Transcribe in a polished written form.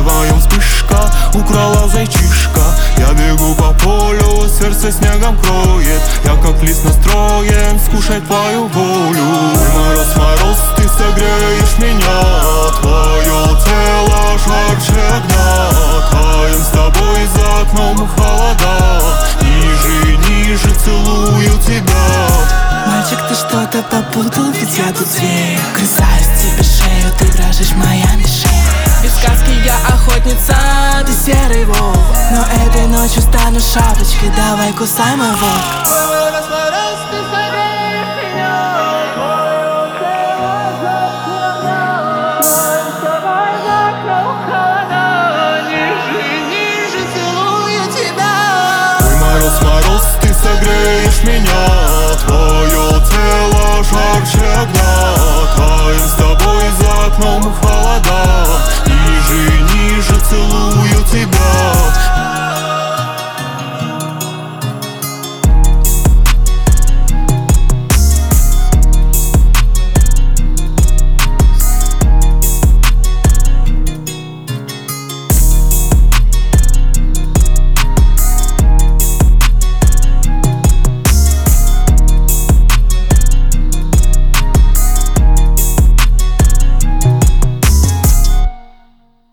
вдвоем вспышка, украла зайчишка. Я бегу по полю, сердце снегом кроет. Я как лист настроен скушать твою волю. Мороз, мороз, ты согреешь меня. Твое тело жарче огня. Таем с тобой за окном холода. Ниже, ниже целую тебя. Мальчик, ты что-то попутал, ведь я тут зверь. Кусаюсь тебе шею, ты дрожишь, моя мишень. Без сказки я охотница, ты серый волк. Но этой ночью стану шапочкой, давай кусай мой волк. Мороз, мороз, ты согреешь меня. Твое тело жарче огня.